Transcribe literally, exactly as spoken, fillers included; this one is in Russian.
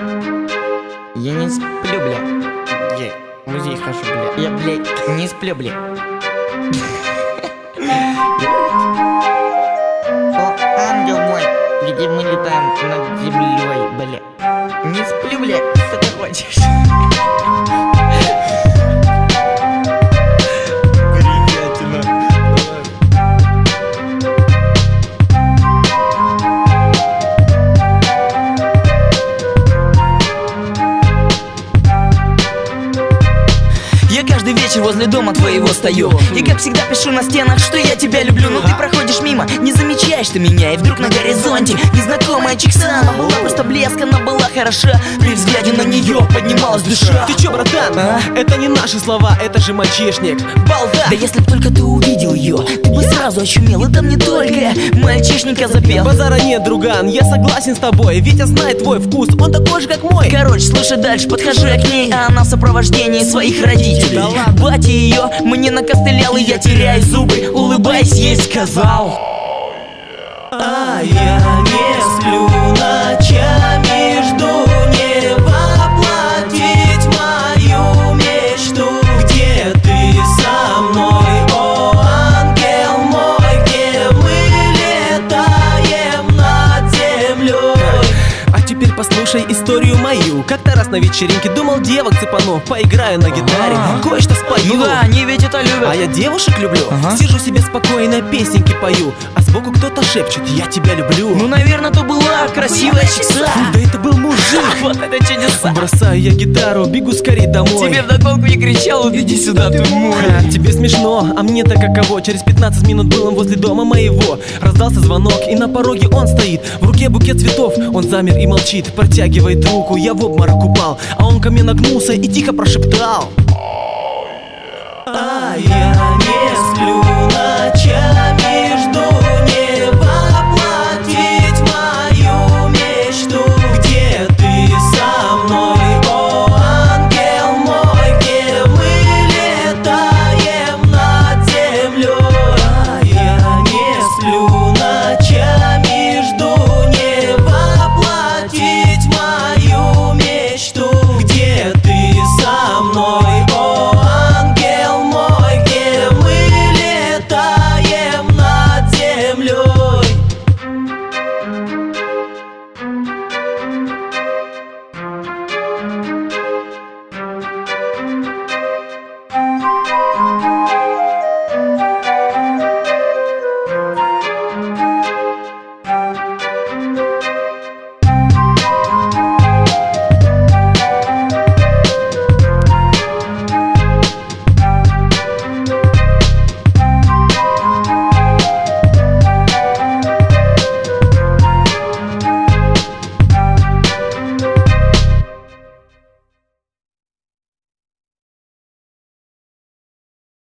Я не сплю, бля. Я в музей хожу, бля. Я, блядь, не сплю, бля. О, ангел мой, где мы летаем над землей, бля. Не сплю, бля, что ты хочешь? Я каждый вечер возле дома твоего стою и как всегда пишу на стенах, что я тебя люблю. Но ты проходишь мимо, не замечаешь ты меня. И вдруг на горизонте незнакомая чикса. Она была просто блеск, она была хороша. При взгляде на нее поднималась душа. Ты чё, братан? А? Это не наши слова, это же мальчишник. Балда! Да если б только ты увидел ее, ты бы сразу очумел. Это мне только мальчишника запел. Базара нет, друган, я согласен с тобой. Витя знает твой вкус, он такой же, как мой. Короче, слушай дальше, подхожу я к ней, а она в сопровождении своих родителей. Да ладно. Батя ее мне накостылял, и я, теряя зубы, улыбаясь, ей сказал: а я не сплю ночами, жду не воплотить мою мечту. Где ты со мной, о ангел мой, где мы летаем над землей? А теперь послушай историю мою. Как-то раз на вечеринке думал девок цепану, поиграю на гитаре, А-а-а. кое-что спою. Ну да, они ведь это любят. А я девушек люблю, Ага. сижу себе спокойно, песенки пою, а сбоку кто-то шепчет: я тебя люблю. Ну, наверное, то была красивая чикса. Да это был мужик. Вот это чудеса. Бросаю я гитару, бегу скорей домой. Тебе вдогонку не кричал: вот иди сюда, ты мой. А, тебе смешно, а мне-то каково. Через пятнадцать минут был он возле дома моего. Раздался звонок, и на пороге он стоит. В руке букет цветов, он замер и молчит. Протягивает руку, я в обморок упал. А он ко мне нагнулся и тихо прошептал: а я не